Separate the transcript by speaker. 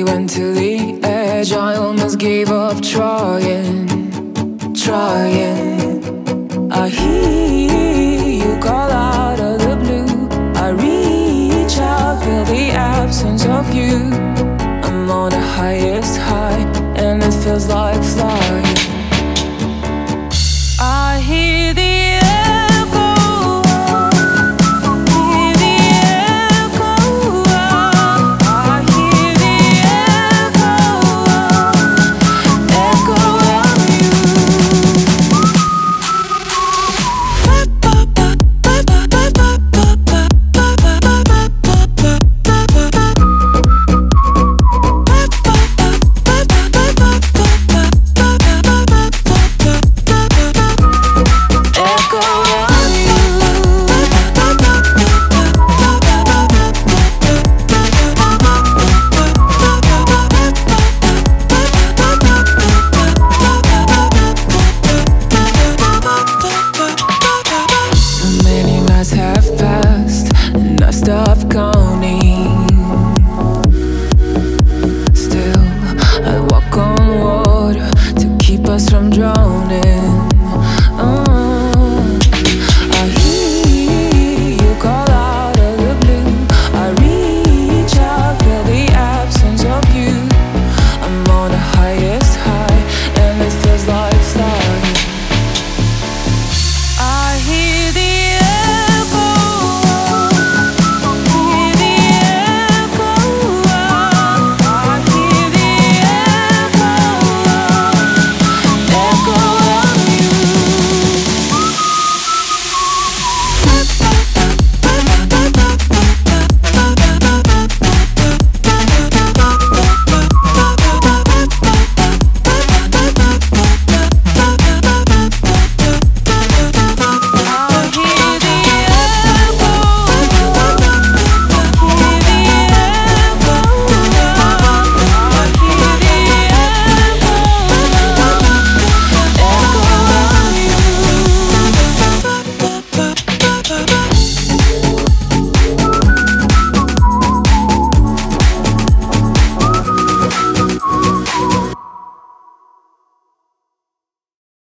Speaker 1: went to the edge. I almost gave up trying. I hear you call out of the blue. I reach out, feel the absence of you. I'm on a high